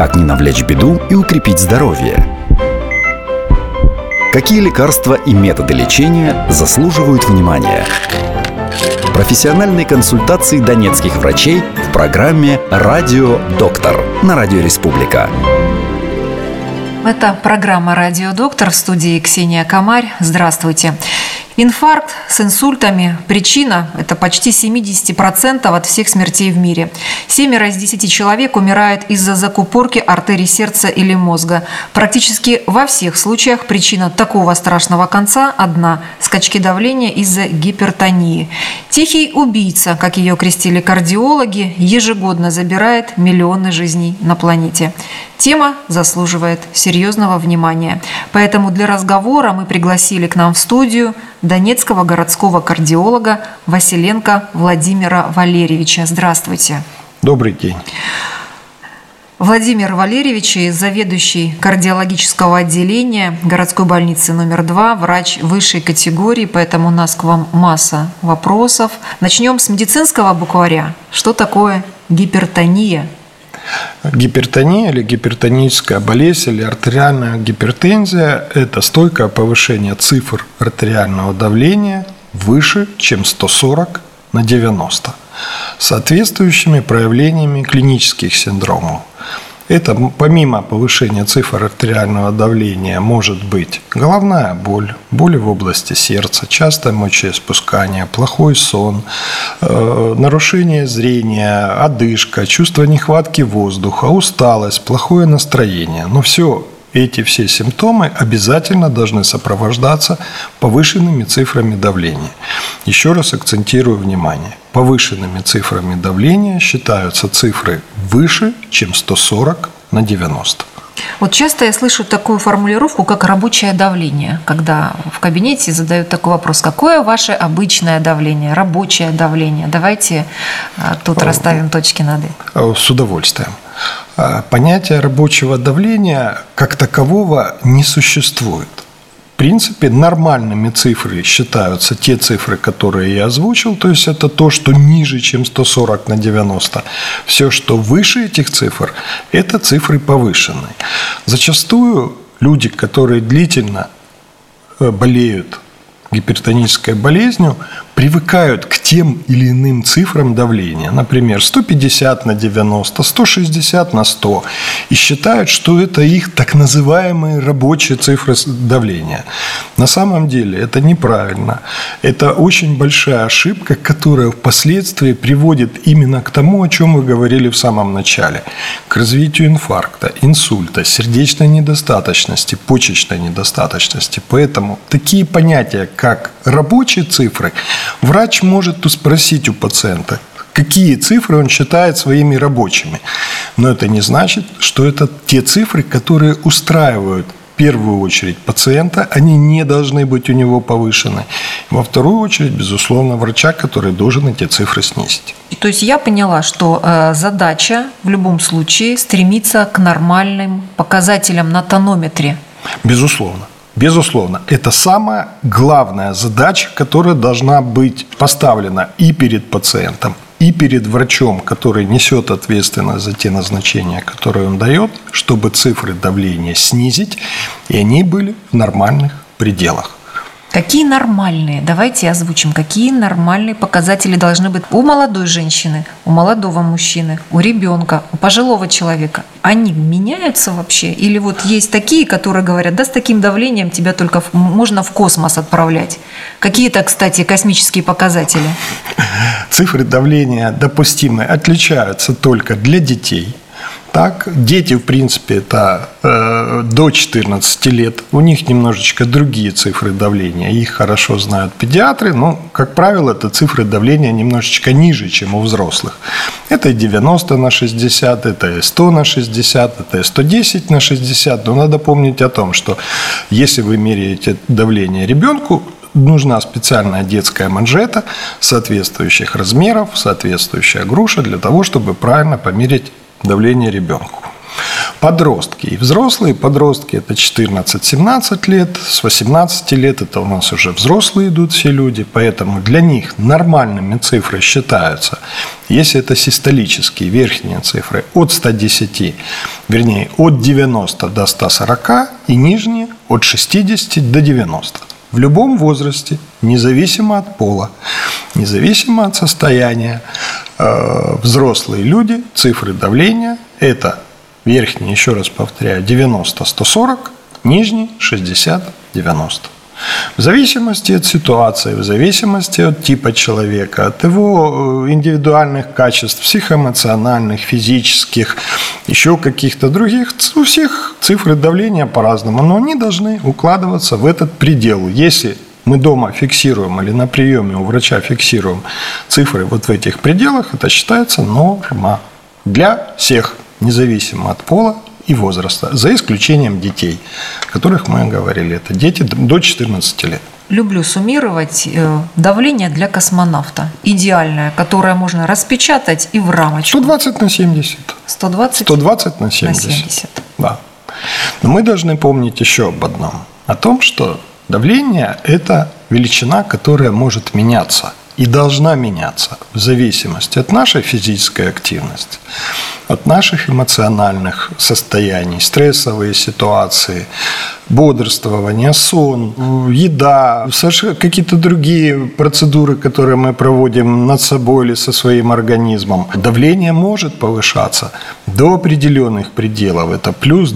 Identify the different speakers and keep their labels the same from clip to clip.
Speaker 1: Как не навлечь беду и укрепить здоровье? Какие лекарства и методы лечения заслуживают внимания? Профессиональные консультации донецких врачей в программе «Радио Доктор» на Радио Республика.
Speaker 2: Это программа «Радио Доктор», в студии Ксения Комарь. Здравствуйте. Инфаркт с инсультами – причина – это почти 70% от всех смертей в мире. 7 из 10 человек умирают из-за закупорки артерий сердца или мозга. Практически во всех случаях причина такого страшного конца одна – скачки давления из-за гипертонии. Тихий убийца, как ее крестили кардиологи, ежегодно забирает миллионы жизней на планете. Тема заслуживает серьезного внимания. Поэтому для разговора мы пригласили к нам в студию донецкого городского кардиолога Василенко Владимира Валерьевича. Здравствуйте.
Speaker 3: Добрый день.
Speaker 2: Владимир Валерьевич, заведующий кардиологического отделения городской больницы номер 2, врач высшей категории, поэтому у нас к вам масса вопросов. Начнем с медицинского букваря. Что такое гипертония?
Speaker 3: Гипертония или гипертоническая болезнь или артериальная гипертензия – это стойкое повышение цифр артериального давления выше, чем 140/90, с соответствующими проявлениями клинических синдромов. Это помимо повышения цифр артериального давления может быть головная боль, боли в области сердца, частое мочеиспускание, плохой сон, нарушение зрения, одышка, чувство нехватки воздуха, усталость, плохое настроение. Но все симптомы обязательно должны сопровождаться повышенными цифрами давления. Еще раз акцентирую внимание. Повышенными цифрами давления считаются цифры выше, чем 140/90.
Speaker 2: Вот часто я слышу такую формулировку, как рабочее давление, когда в кабинете задают такой вопрос: какое ваше обычное давление, рабочее давление? Давайте тут расставим точки над «и».
Speaker 3: С удовольствием. Понятия рабочего давления как такового не существует. В принципе, нормальными цифрами считаются те цифры, которые я озвучил, то есть это то, что ниже, чем 140/90. Все, что выше этих цифр, это цифры повышенные. Зачастую люди, которые длительно болеют гипертонической болезнью, привыкают к тем или иным цифрам давления, например, 150/90, 160/100, и считают, что это их так называемые рабочие цифры давления. На самом деле это неправильно. Это очень большая ошибка, которая впоследствии приводит именно к тому, о чем вы говорили в самом начале, к развитию инфаркта, инсульта, сердечной недостаточности, почечной недостаточности. Поэтому такие понятия, как рабочие цифры, врач может спросить у пациента, какие цифры он считает своими рабочими. Но это не значит, что это те цифры, которые устраивают в первую очередь пациента, они не должны быть у него повышены. Во вторую очередь, безусловно, врача, который должен эти цифры снизить.
Speaker 2: То есть я поняла, что задача в любом случае стремиться к нормальным показателям на тонометре.
Speaker 3: Безусловно. Безусловно, это самая главная задача, которая должна быть поставлена и перед пациентом, и перед врачом, который несет ответственность за те назначения, которые он дает, чтобы цифры давления снизить, и они были в нормальных пределах.
Speaker 2: Какие нормальные? Давайте озвучим. Какие нормальные показатели должны быть у молодой женщины, у молодого мужчины, у ребенка, у пожилого человека? Они меняются вообще? Или вот есть такие, которые говорят, да, с таким давлением тебя только можно в космос отправлять? Какие-то, кстати, космические показатели?
Speaker 3: Цифры давления допустимые отличаются только для детей. Так, дети, в принципе, это до 14 лет. У них немножечко другие цифры давления. Их хорошо знают педиатры, но, как правило, это цифры давления немножечко ниже, чем у взрослых. Это 90/60, это 100/60, это 110/60. Но надо помнить о том, что если вы меряете давление ребенку, нужна специальная детская манжета соответствующих размеров, соответствующая груша для того, чтобы правильно померить давление ребенку. Подростки и взрослые. Подростки – это 14-17 лет. С 18 лет это у нас уже взрослые идут все люди. Поэтому для них нормальными цифры считаются, если это систолические верхние цифры, от 110 Вернее, от 90 до 140 и нижние от 60 до 90. В любом возрасте, независимо от пола, независимо от состояния, взрослые люди, цифры давления – это верхний, еще раз повторяю, 90-140, нижний 60-90. В зависимости от ситуации, в зависимости от типа человека, от его индивидуальных качеств, психоэмоциональных, физических, еще каких-то других, у всех цифры давления по-разному, но они должны укладываться в этот предел. Если мы дома фиксируем или на приеме у врача фиксируем цифры вот в этих пределах, это считается норма для всех, независимо от пола и возраста, за исключением детей, о которых мы говорили. Это дети до 14 лет.
Speaker 2: Люблю суммировать давление для космонавта. Идеальное, которое можно распечатать и в рамочку.
Speaker 3: 120 на 70. 120 на 70. Да. Но мы должны помнить еще об одном. О том, что давление – это величина, которая может меняться. И должна меняться в зависимости от нашей физической активности, от наших эмоциональных состояний, стрессовые ситуации, бодрствование, сон, еда, какие-то другие процедуры, которые мы проводим над собой или со своим организмом. Давление может повышаться до определенных пределов. Это плюс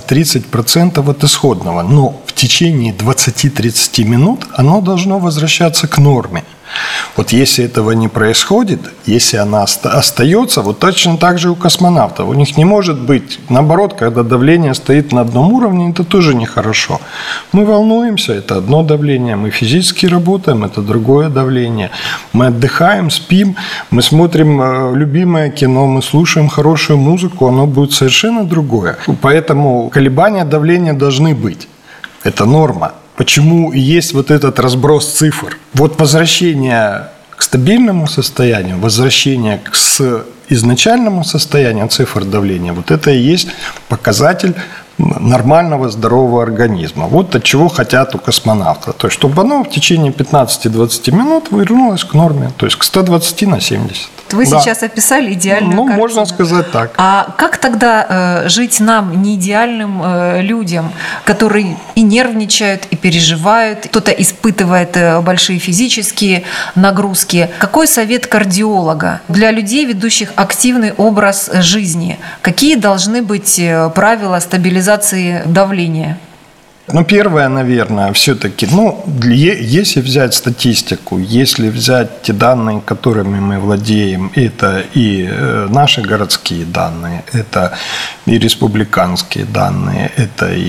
Speaker 3: 20-30% от исходного. Но в течение 20-30 минут оно должно возвращаться к норме. Вот если этого не происходит, если она остается, вот точно так же у космонавтов. У них не может быть, наоборот, когда давление стоит на одном уровне, это тоже нехорошо. Мы волнуемся, это одно давление, мы физически работаем, это другое давление. Мы отдыхаем, спим, мы смотрим любимое кино, мы слушаем хорошую музыку, оно будет совершенно другое. Поэтому колебания давления должны быть. Это норма. Почему и есть вот этот разброс цифр? Вот возвращение к стабильному состоянию, возвращение к изначальному состоянию цифр давления, вот это и есть показатель нормального здорового организма. Вот от чего хотят у космонавта. То есть, чтобы оно в течение 15-20 минут вернулось к норме, то есть к 120 на 70.
Speaker 2: Вы сейчас описали идеальную картину.
Speaker 3: Можно сказать так.
Speaker 2: А как тогда жить нам, неидеальным людям, которые и нервничают, и переживают, кто-то испытывает большие физические нагрузки? Какой совет кардиолога для людей, ведущих активный образ жизни? Какие должны быть правила стабилизации давления?
Speaker 3: Первое, наверное, все-таки, если взять статистику, если взять те данные, которыми мы владеем, это и наши городские данные, это и республиканские данные, это и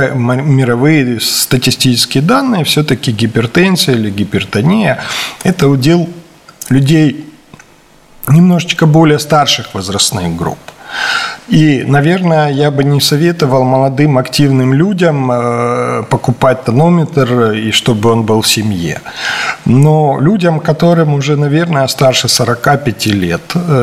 Speaker 3: мировые статистические данные, все-таки гипертензия или гипертония – это удел людей немножечко более старших возрастных групп. И, наверное, я бы не советовал молодым активным людям покупать тонометр, и чтобы он был в семье. Но людям, которым уже, наверное, старше 45 лет,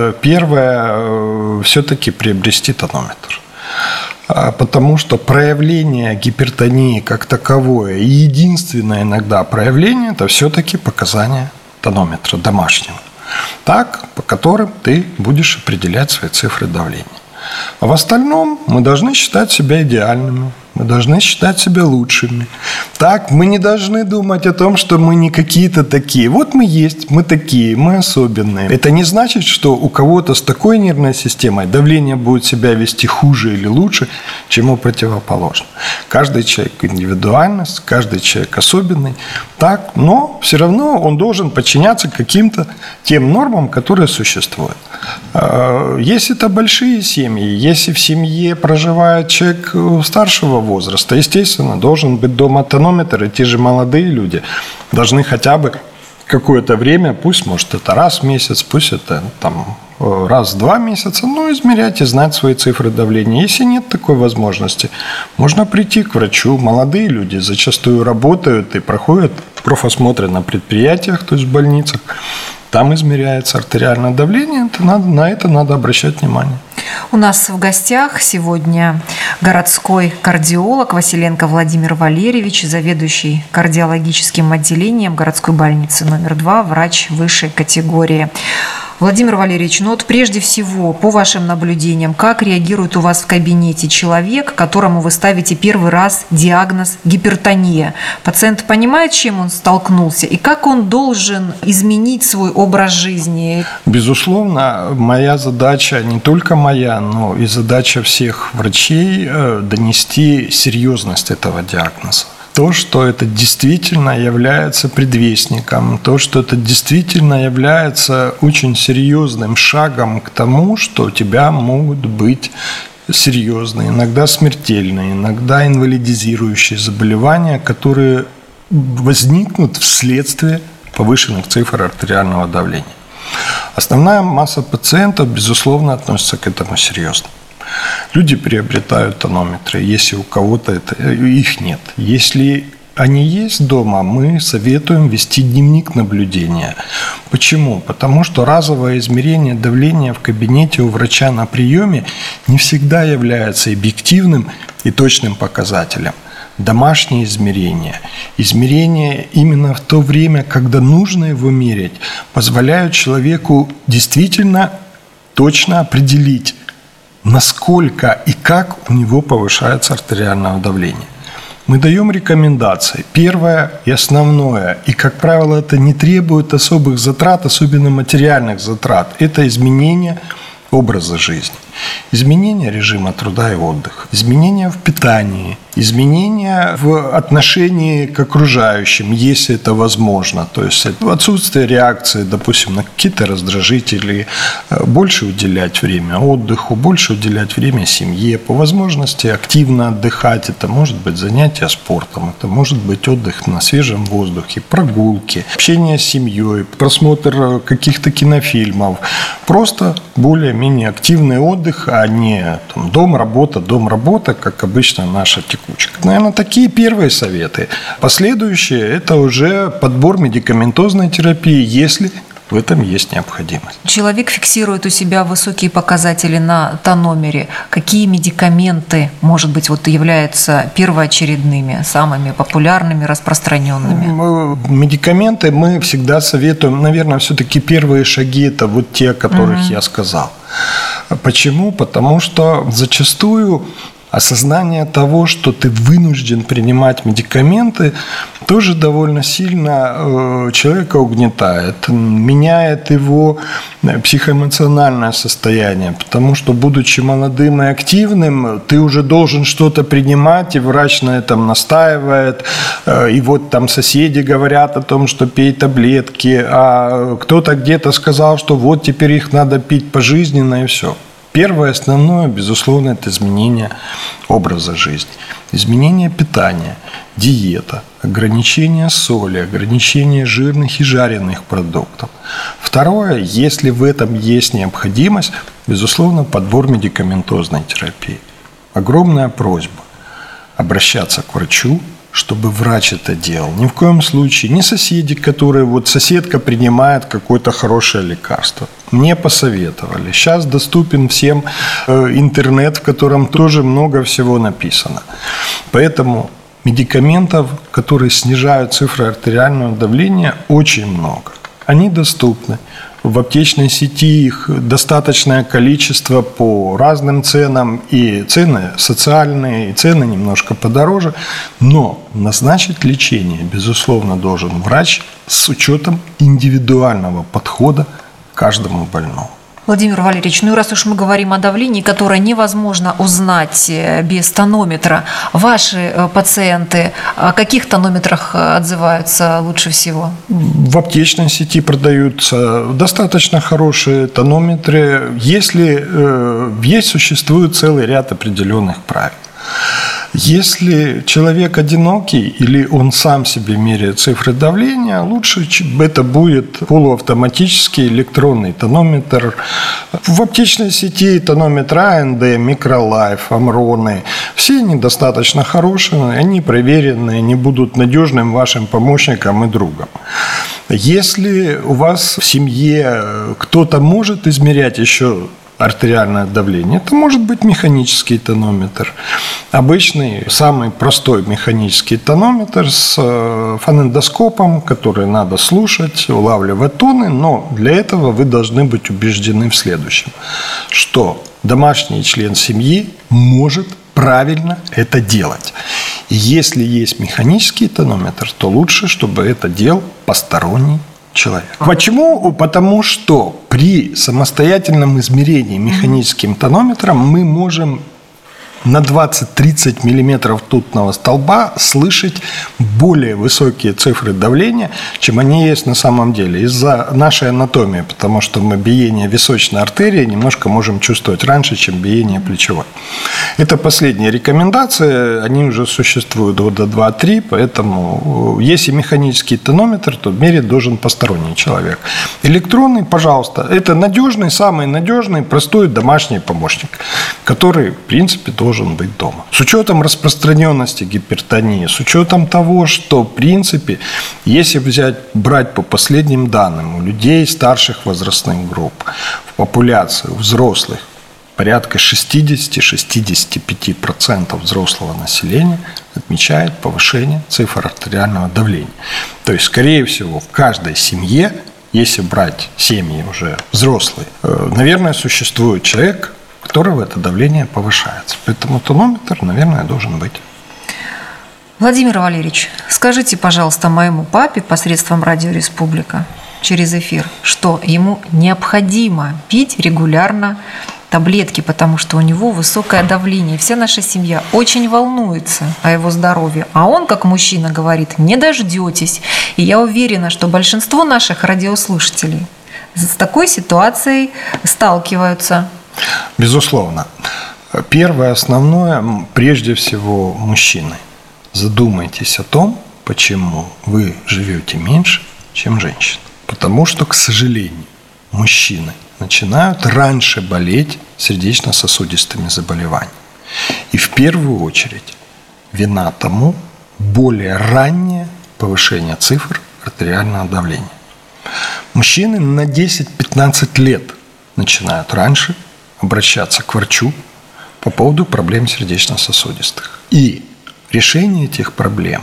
Speaker 3: первое все-таки приобрести тонометр. Потому что проявление гипертонии как таковое, и единственное иногда проявление, это все-таки показания тонометра домашнего. Так, по которым ты будешь определять свои цифры давления. А в остальном мы должны считать себя идеальными, мы должны считать себя лучшими. Так, мы не должны думать о том, что мы не какие-то такие. Вот мы есть, мы такие, мы особенные. Это не значит, что у кого-то с такой нервной системой давление будет себя вести хуже или лучше, чем у противоположного. Каждый человек индивидуальность, каждый человек особенный. Так, но все равно он должен подчиняться каким-то тем нормам, которые существуют. Если это большие семьи, если в семье проживает человек старшего возраста, естественно, должен быть дома тонометр, и те же молодые люди должны хотя бы какое-то время, пусть, может, это раз в месяц, пусть это раз в 2 месяца, измерять и знать свои цифры давления. Если нет такой возможности, можно прийти к врачу. Молодые люди зачастую работают и проходят профосмотры на предприятиях, то есть в больницах. Там измеряется артериальное давление, на это надо обращать внимание.
Speaker 2: У нас в гостях сегодня городской кардиолог Василенко Владимир Валерьевич, заведующий кардиологическим отделением городской больницы номер 2, врач высшей категории. Владимир Валерьевич, прежде всего, по вашим наблюдениям, как реагирует у вас в кабинете человек, которому вы ставите первый раз диагноз гипертония? Пациент понимает, с чем он столкнулся, и как он должен изменить свой образ жизни?
Speaker 3: Безусловно, моя задача, не только моя, но и задача всех врачей донести серьезность этого диагноза. То, что это действительно является предвестником, то, что это действительно является очень серьезным шагом к тому, что у тебя могут быть серьезные, иногда смертельные, иногда инвалидизирующие заболевания, которые возникнут вследствие повышенных цифр артериального давления. Основная масса пациентов, безусловно, относится к этому серьезно. Люди приобретают тонометры, если у кого-то их нет. Если они есть дома, мы советуем вести дневник наблюдения. Почему? Потому что разовое измерение давления в кабинете у врача на приеме не всегда является объективным и точным показателем. Домашние измерения именно в то время, когда нужно его мерить, позволяют человеку действительно точно определить, насколько и как у него повышается артериальное давление. Мы даем рекомендации. Первое и основное, и, как правило, это не требует особых затрат, особенно материальных затрат, это изменение образа жизни. Изменение режима труда и отдыха, изменения в питании, изменения в отношении к окружающим, если это возможно. То есть отсутствие реакции, допустим, на какие-то раздражители, больше уделять время отдыху, больше уделять время семье, по возможности активно отдыхать. Это может быть занятие спортом, это может быть отдых на свежем воздухе, прогулки, общение с семьей, просмотр каких-то кинофильмов. Просто более-менее активный отдых, а не дом, работа, как обычно наша текучка. Наверное, такие первые советы. Последующие – это уже подбор медикаментозной терапии, если в этом есть необходимость.
Speaker 2: Человек фиксирует у себя высокие показатели на тономере. Какие медикаменты, может быть, являются первоочередными, самыми популярными, распространенными?
Speaker 3: Медикаменты мы всегда советуем. Наверное, все-таки первые шаги – это те, о которых я сказал. Почему? Потому что зачастую осознание того, что ты вынужден принимать медикаменты, тоже довольно сильно человека угнетает, меняет его психоэмоциональное состояние, потому что, будучи молодым и активным, ты уже должен что-то принимать, и врач на этом настаивает, и там соседи говорят о том, что пей таблетки, а кто-то где-то сказал, что теперь их надо пить пожизненно, и все. Первое, основное, безусловно, это изменение образа жизни, изменение питания, диета, ограничение соли, ограничение жирных и жареных продуктов. Второе, если в этом есть необходимость, безусловно, подбор медикаментозной терапии. Огромная просьба обращаться к врачу, чтобы врач это делал. Ни в коем случае не соседи, которые соседка принимает какое-то хорошее лекарство. Мне посоветовали. Сейчас доступен всем интернет, в котором тоже много всего написано. Поэтому медикаментов, которые снижают цифры артериального давления, очень много. Они доступны. В аптечной сети их достаточное количество по разным ценам, и цены социальные, и цены немножко подороже. Но назначить лечение, безусловно, должен врач с учетом индивидуального подхода к каждому больному.
Speaker 2: Владимир Валерьевич, раз уж мы говорим о давлении, которое невозможно узнать без тонометра, ваши пациенты о каких тонометрах отзываются лучше всего?
Speaker 3: В аптечной сети продаются достаточно хорошие тонометры, если существует целый ряд определенных правил. Если человек одинокий или он сам себе меряет цифры давления, лучше это будет полуавтоматический электронный тонометр. В аптечной сети тонометр АНД, Микролайф, Амроны, все они достаточно хорошие, они проверенные, они будут надежным вашим помощником и другом. Если у вас в семье кто-то может измерять еще артериальное давление, это может быть механический тонометр. Обычный, самый простой механический тонометр с фонендоскопом, который надо слушать, улавливать тоны, но для этого вы должны быть убеждены в следующем, что домашний член семьи может правильно это делать. И если есть механический тонометр, то лучше, чтобы это делал посторонний человек. Почему? Потому что при самостоятельном измерении механическим тонометром мы можем на 20-30 миллиметров ртутного столба слышать более высокие цифры давления, чем они есть на самом деле. Из-за нашей анатомии, потому что мы биение височной артерии немножко можем чувствовать раньше, чем биение плечевой. Это последние рекомендации, они уже существуют года 2-3, поэтому если механический тонометр, то мерить должен посторонний человек. Электронный, пожалуйста, это надежный, самый надежный, простой домашний помощник, который, в принципе, должен быть дома. С учетом распространенности гипертонии, с учетом того, что, в принципе, если брать по последним данным, у людей старших возрастных групп, в популяции, у взрослых, порядка 60-65% взрослого населения отмечает повышение цифр артериального давления. То есть, скорее всего, в каждой семье, если брать семьи уже взрослые, наверное, существует человек, у которого это давление повышается. Поэтому тонометр, наверное, должен быть.
Speaker 2: Владимир Валерьевич, скажите, пожалуйста, моему папе посредством Радио Республика через эфир, что ему необходимо пить регулярно таблетки, потому что у него высокое давление. Вся наша семья очень волнуется о его здоровье. А он, как мужчина, говорит: не дождетесь. И я уверена, что большинство наших радиослушателей с такой ситуацией сталкиваются.
Speaker 3: Безусловно. Первое, основное, прежде всего, мужчины. Задумайтесь о том, почему вы живете меньше, чем женщины. Потому что, к сожалению, мужчины начинают раньше болеть сердечно-сосудистыми заболеваниями. И в первую очередь вина тому более раннее повышение цифр артериального давления. Мужчины на 10-15 лет начинают раньше обращаться к врачу по поводу проблем сердечно-сосудистых. И решение этих проблем,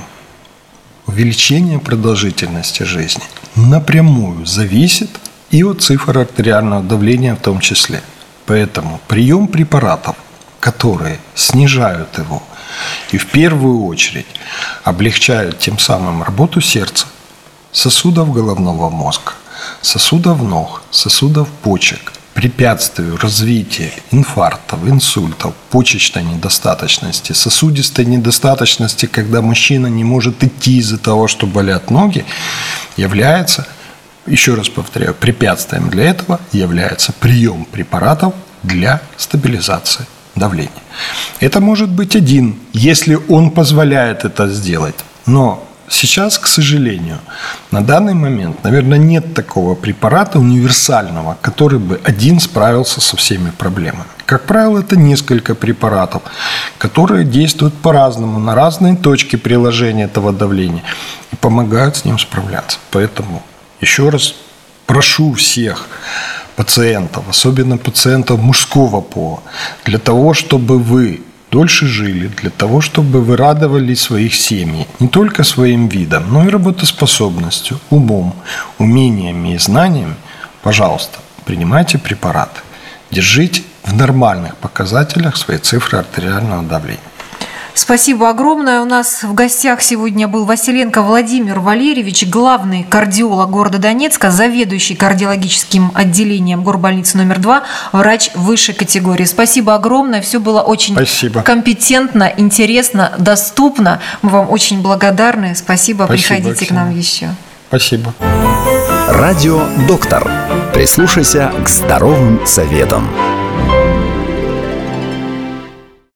Speaker 3: увеличение продолжительности жизни напрямую зависит и от цифр артериального давления в том числе. Поэтому прием препаратов, которые снижают его и в первую очередь облегчают тем самым работу сердца, сосудов головного мозга, сосудов ног, сосудов почек, препятствию развития инфарктов, инсультов, почечной недостаточности, сосудистой недостаточности, когда мужчина не может идти из-за того, что болят ноги, является, еще раз повторяю, препятствием для этого является прием препаратов для стабилизации давления. Это может быть один, если он позволяет это сделать, но сейчас, к сожалению, на данный момент, наверное, нет такого препарата универсального, который бы один справился со всеми проблемами. Как правило, это несколько препаратов, которые действуют по-разному, на разные точки приложения этого давления и помогают с ним справляться. Поэтому еще раз прошу всех пациентов, особенно пациентов мужского пола, для того, чтобы вы дольше жили, для того, чтобы вы радовали своих семей не только своим видом, но и работоспособностью, умом, умениями и знаниями, пожалуйста, принимайте препараты. Держите в нормальных показателях свои цифры артериального давления.
Speaker 2: Спасибо огромное. У нас в гостях сегодня был Василенко Владимир Валерьевич, главный кардиолог города Донецка, заведующий кардиологическим отделением горбольницы номер 2, врач высшей категории. Спасибо огромное. Все было очень компетентно, интересно, доступно. Мы вам очень благодарны. Спасибо. Приходите, Оксана, к нам еще.
Speaker 3: Спасибо.
Speaker 1: Радио «Доктор». Прислушайся к здоровым советам.